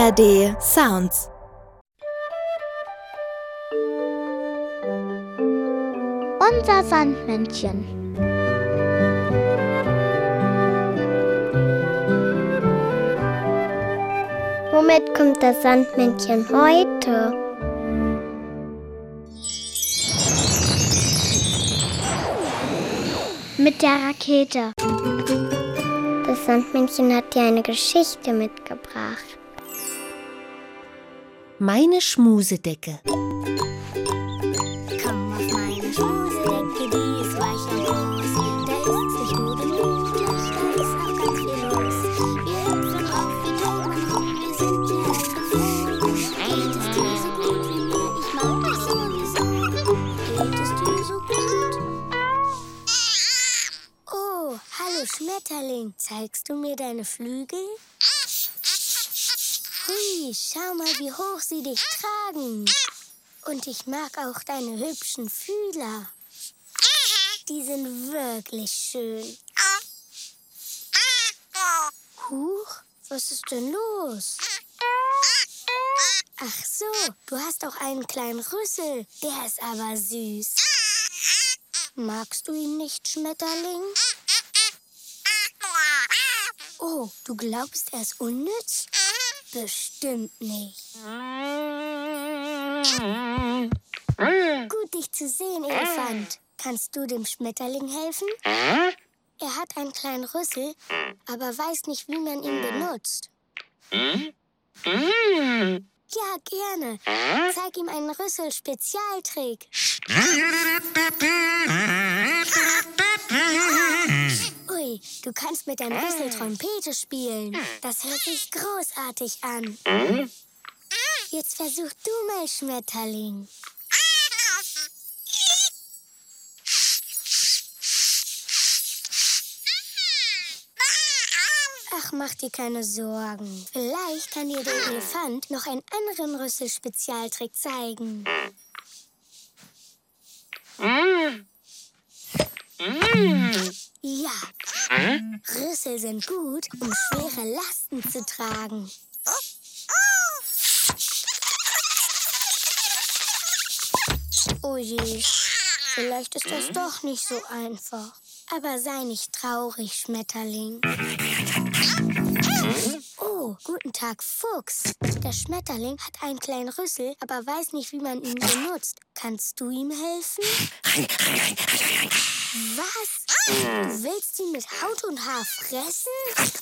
ARD Sounds. Unser Sandmännchen. Womit kommt das Sandmännchen heute? Mit der Rakete. Das Sandmännchen hat dir eine Geschichte mitgebracht. Meine Schmusedecke. Komm auf meine Schmusedecke, die ist weich und groß. Da ist nicht nur gemütlich, da ist auch ganz viel los. Wir hüpfen auf wie Toben und wir sind dir geflohen. Geht es dir so gut wie mir? Ich mag dich sowieso. Geht es dir so gut? Oh, hallo Schmetterling, zeigst du mir deine Flügel? Hui, schau mal, wie hoch sie dich tragen. Und ich mag auch deine hübschen Fühler. Die sind wirklich schön. Huch, was ist denn los? Ach so, du hast auch einen kleinen Rüssel. Der ist aber süß. Magst du ihn nicht, Schmetterling? Oh, du glaubst, er ist unnütz? Bestimmt nicht. Gut, dich zu sehen, Elefant. Kannst du dem Schmetterling helfen? Er hat einen kleinen Rüssel, aber weiß nicht, wie man ihn benutzt. Ja, gerne. Zeig ihm einen Rüssel-Spezialtrick. Ui, du kannst mit deinem Rüssel Trompete spielen. Das hört sich großartig an. Jetzt versuch du mal, Schmetterling. Ach, mach dir keine Sorgen. Vielleicht kann dir der Elefant noch einen anderen Rüssel-Spezialtrick zeigen. Ja, Rüssel sind gut, um schwere Lasten zu tragen. Oh je, vielleicht ist das doch nicht so einfach. Aber sei nicht traurig, Schmetterling. Oh, guten Tag, Fuchs. Der Schmetterling hat einen kleinen Rüssel, aber weiß nicht, wie man ihn benutzt. Kannst du ihm helfen? Was? Du willst ihn mit Haut und Haar fressen?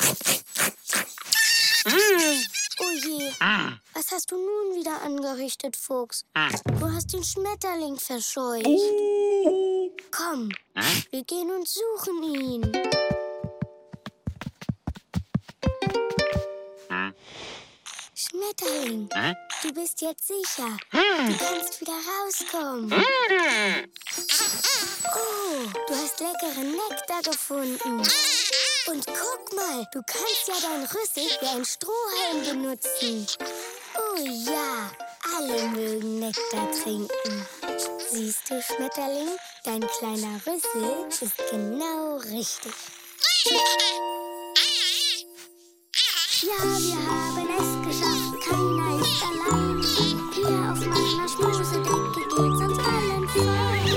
Oh je, was hast du nun wieder angerichtet, Fuchs? Du hast den Schmetterling verscheucht. Komm, wir gehen und suchen ihn. Schmetterling, du bist jetzt sicher. Du kannst wieder rauskommen. Oh, du hast leckeren Nektar gefunden. Und guck mal, du kannst ja deinen Rüssel wie ein Strohhalm benutzen. Oh ja, alle mögen Nektar trinken. Siehst du, Schmetterling, dein kleiner Rüssel ist genau richtig. Ja, wir haben es geschafft, keiner ist allein. Hier auf meiner Schmusedecke geht's uns allen fein.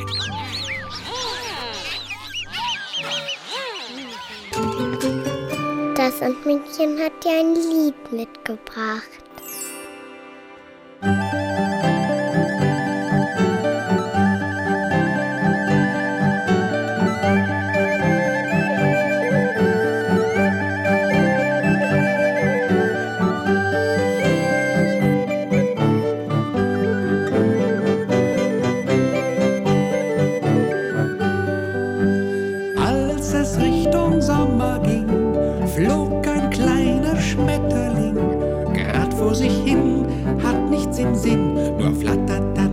Das Sandmännchen hat dir ein Lied mitgebracht. Als es Richtung Sommer ging, flog ein kleiner Schmetterling grad vor sich hin, hat nichts im Sinn, nur flattert da